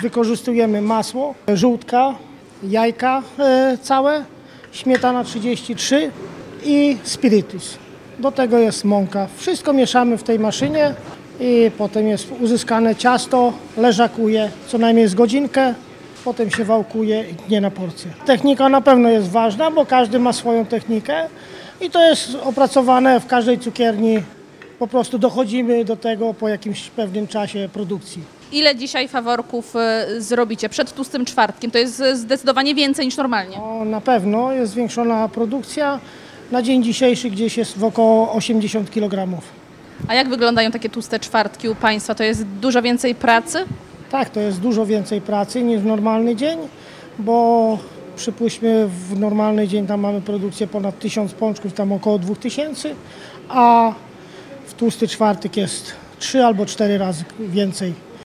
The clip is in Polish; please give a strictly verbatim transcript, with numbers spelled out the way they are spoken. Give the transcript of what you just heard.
wykorzystujemy masło, żółtka, jajka e, całe, śmietana trzydzieści trzy i spirytus. Do tego jest mąka. Wszystko mieszamy w tej maszynie i potem jest uzyskane ciasto, leżakuje co najmniej z godzinkę, potem się wałkuje i tnie na porcję. Technika na pewno jest ważna, bo każdy ma swoją technikę i to jest opracowane w każdej cukierni. Po prostu dochodzimy do tego po jakimś pewnym czasie produkcji. Ile dzisiaj faworków y, zrobicie przed tłustym czwartkiem? To jest y, zdecydowanie więcej niż normalnie. No, na pewno jest zwiększona produkcja. Na dzień dzisiejszy gdzieś jest w około osiemdziesiąt kilogramów. A jak wyglądają takie tłuste czwartki u Państwa? To jest dużo więcej pracy? Tak, to jest dużo więcej pracy niż w normalny dzień, bo przypuśćmy w normalny dzień tam mamy produkcję ponad tysiąc pączków, tam około dwóch tysięcy, a w tłusty czwartek jest trzy albo cztery razy więcej.